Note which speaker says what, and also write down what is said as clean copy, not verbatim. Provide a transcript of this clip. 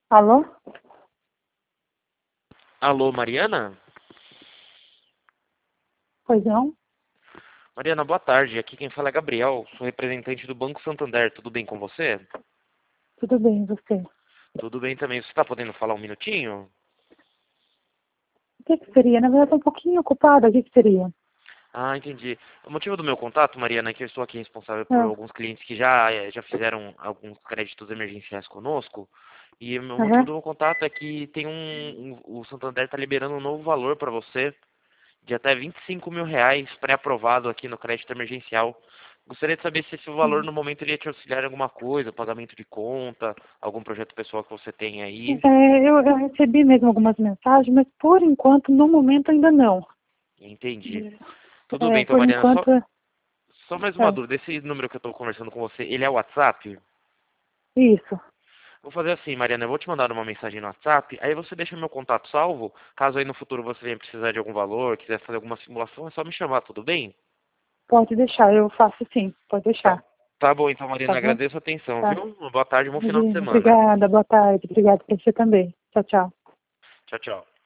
Speaker 1: Alô?
Speaker 2: Alô, Mariana?
Speaker 1: Pois não?
Speaker 2: Mariana, boa tarde. Aqui quem fala é Gabriel, sou representante do Banco Santander. Tudo bem com você?
Speaker 1: Tudo bem, você?
Speaker 2: Tudo bem também. Você está podendo falar um minutinho?
Speaker 1: O que seria? Na verdade, tô um pouquinho ocupada. O que seria?
Speaker 2: Ah, entendi. O motivo do meu contato, Mariana, é que eu estou aqui responsável por
Speaker 1: Ah,
Speaker 2: alguns clientes que já fizeram alguns créditos emergenciais conosco. E o motivo
Speaker 1: aham.
Speaker 2: do meu contato é que o Santander está liberando um novo valor para você de até R$ 25.000 pré-aprovado aqui no crédito emergencial. Gostaria de saber se esse valor no momento iria te auxiliar em alguma coisa, pagamento de conta, algum projeto pessoal que você tem aí.
Speaker 1: Eu recebi mesmo algumas mensagens, mas por enquanto, no momento, ainda não.
Speaker 2: Entendi. Tudo bem, então,
Speaker 1: Por
Speaker 2: Mariana,
Speaker 1: enquanto,
Speaker 2: só mais uma
Speaker 1: é,
Speaker 2: dúvida. Esse número que eu estou conversando com você, ele é o WhatsApp?
Speaker 1: isso.
Speaker 2: Vou fazer assim, Mariana, eu vou te mandar uma mensagem no WhatsApp, aí você deixa meu contato salvo. Caso aí no futuro você venha precisar de algum valor, quiser fazer alguma simulação, é só me chamar, tudo bem?
Speaker 1: Pode deixar, eu faço sim. Pode
Speaker 2: Tá,
Speaker 1: deixar.
Speaker 2: tá bom, então,
Speaker 1: Tá
Speaker 2: Mariana,
Speaker 1: bom?
Speaker 2: agradeço a atenção,
Speaker 1: Tá.
Speaker 2: viu? Uma boa tarde, um bom final de
Speaker 1: Imagina.
Speaker 2: semana.
Speaker 1: Obrigada, boa tarde. Obrigada pra você também. Tchau, tchau.
Speaker 2: Tchau, tchau.